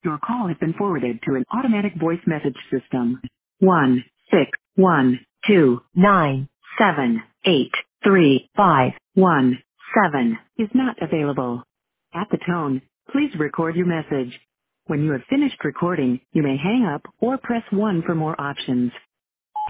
Your call has been forwarded to an automatic voice message system. 16129783517 is not available. At the tone, please record your message. When you have finished recording, you may hang up or press 1 for more options.